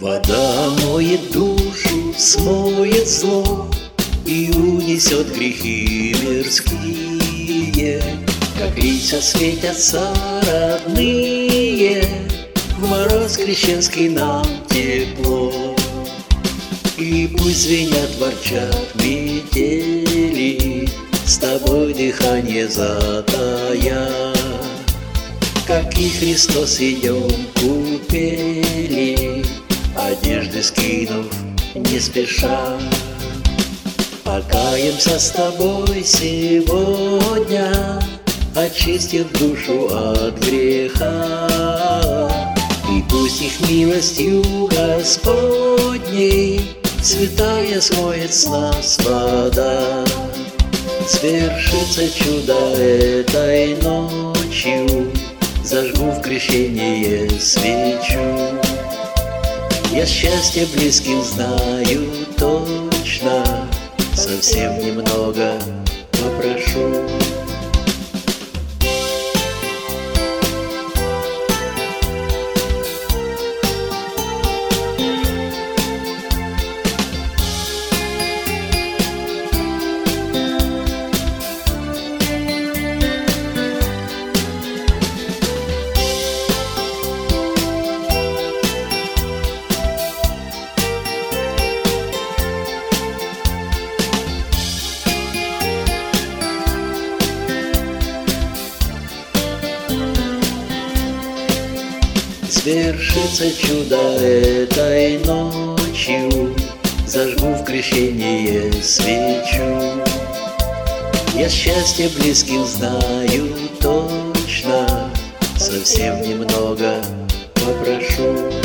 Вода моет душу, смоет зло и унесет грехи мирские. Как лица светятся родные, в мороз крещенский нам тепло. И пусть звенят, ворчат метели, с тобой дыхание затая. Как и Христос идем купели, одежды скинув не спеша. Покаемся с тобой сегодня, очистив душу от греха. И пусть их милостью Господней святая смоет с нас вода. Свершится чудо этой ночью, зажгу в крещение свечу. Я счастье близким знаю точно, совсем немного попрошу. Свершится чудо этой ночью, зажгу в крещение свечу. Я счастье близким знаю точно, совсем немного попрошу.